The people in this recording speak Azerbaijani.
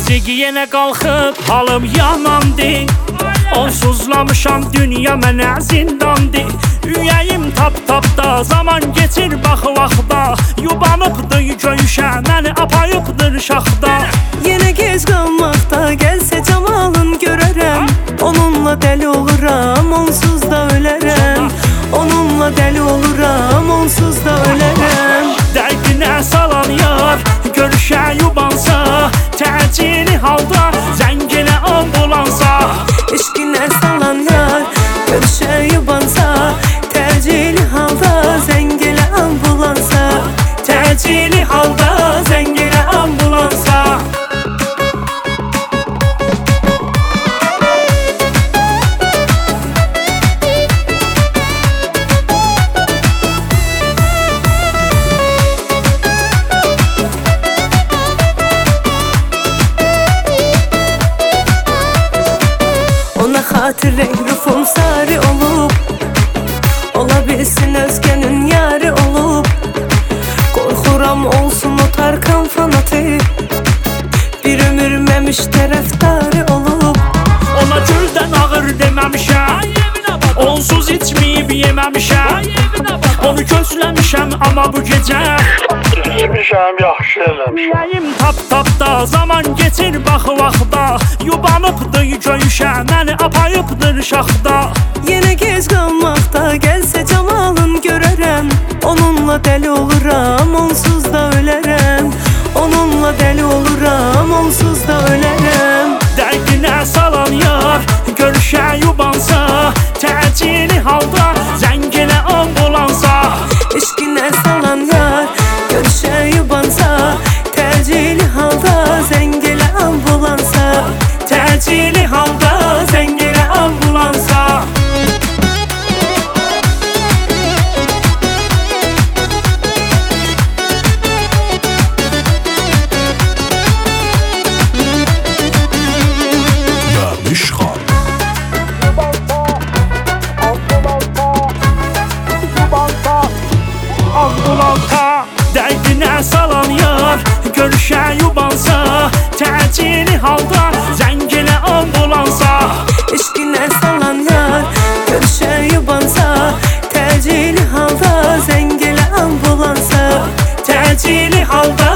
Təzyiq yenə qalxıb, halım yamandır. Onsuzlamışam, dünya mənə zindandır. Ürəyim tap-tapda, zaman geçir bax-vaxda. Yubanıbdır göyüşə, məni apayıbdır şaxda. Yenə gec qalmaqda, gəlsə camalın görərəm. Onunla dəli oluram, onsuz da ölərəm. Onunla dəli oluram, onsuz da ölərəm. Dərdinə salan yar, görüşə yubansa. Təcili halda, zənginə ambulansa. Eşqinə salan yar, görüşə yubansa. Təcili halda, zəngilə ambulansa. Təcili halda, zəngilə ambulansa. Xatir rufum sarı olub, ola bilsin özgənin yarı olub. Qorxuram olsun o Tarkan fanatı, bir ömür məmiş tərəfdarı olub. Ona güldən ağır deməmişəm, onsuz içməyib yeməmişəm. Onu gözləmişəm amma bu gecə İçmişəm, yaxşı eləmişəm. Ürəyim tap-tapda, zaman geçir bax-vaxda. Yubanıbdır göyüşə, məni apayıbdır şaxda. Yenə gec qalmaqda, gəlsə camalın görərəm. Onunla dəli oluram, onsuz da ölərəm. Onunla dəli oluram, onsuz da ölərəm. Dərdinə salan yar, görüşə yubansa. Təcili halda, zənginə ambulansa. Eşqinə salan yar, görüşə yubansa. Təcili halda, zəngilə ambulansa. Təcili halda, zəngilə ambulansa. Ambulansa, dərdinə salan yar, görüşə yubansa. Təcili halda, zəngilə ambulansa. Eşqinə salan yar, görüşə yubansa. Təcili halda, zəngilə ambulansa. Təcili halda,